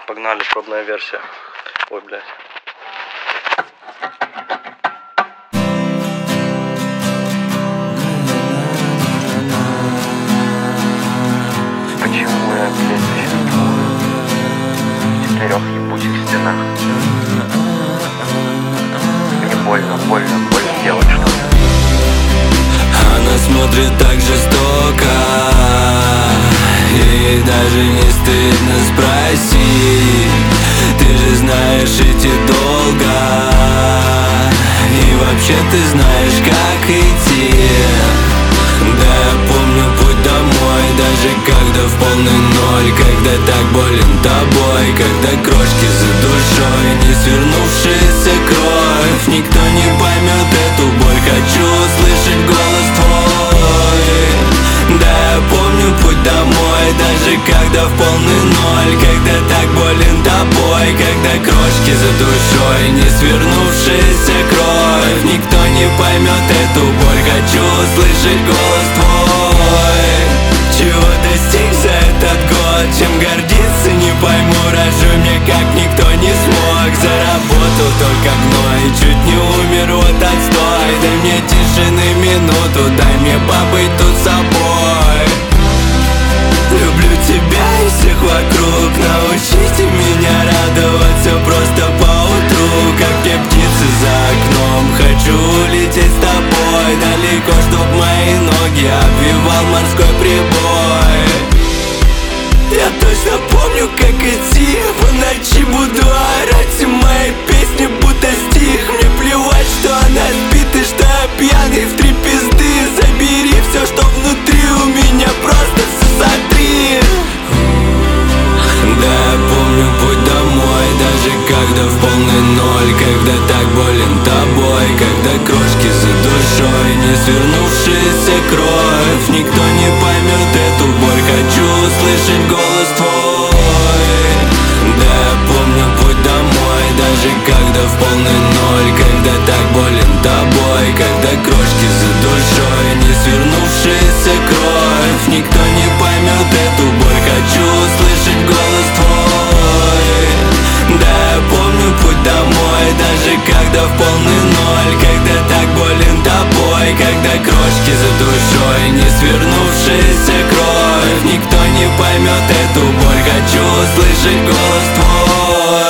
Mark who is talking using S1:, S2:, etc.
S1: Погнали, пробная версия. Ой, блядь.
S2: Почему я, блядь, существую в 4 ебучих стенах? Мне больно делать что-то.
S3: Она смотрит так жестоко, ей даже не стыдно спросить. Ты же знаешь, идти долго, и вообще ты знаешь, как идти. Да, я помню путь домой, даже когда в полный ноль, когда так болен тобой, когда крошки за душой, не свернувшаяся кровь. Никто не поймет эту боль, хочу услышать голос твой. Да, я помню путь домой, даже когда в полный ноль, когда так болен тобой, когда крошки за душой, не свернувшаяся кровь. Никто не поймет эту боль, хочу услышать голос твой. Чего достиг за этот год, чем гордиться не пойму. Рожу мне как никто не смог, заработал только гной, чуть не умер вот отстой. Дай мне тишины минуту, дай мне побыть тут собой. Люблю тебя и всех вокруг, научите меня радоваться просто поутру. Как те птицы за окном, хочу улететь с тобой далеко, чтоб мои ноги обвивал морской прибой. Я точно помню, как идти, по ночи буду орать, и мои песни будто стих. Мне плевать, что она спит и что я пьяный в 3 пизды. Забери все, что внутри у меня, просто сотри. Да, я помню путь домой, даже когда в полный ноль, когда так болен тобой, когда крошки за душой, не свернувшаяся кровь. Никто не поймет эту боль, хочу услышать голос твой. Да, я помню путь домой, даже когда в полный ноль, когда так болен тобой, когда крошки за душой, не свернувшаяся кровь. Никто не поймет эту боль, хочу услышать голос твой. Да, я помню путь домой, даже когда в полный ноль, когда так болен тобой, когда крошки за душой, не свернувшаяся кровь. Никто не поймет эту боль, хочу услышать голос твой.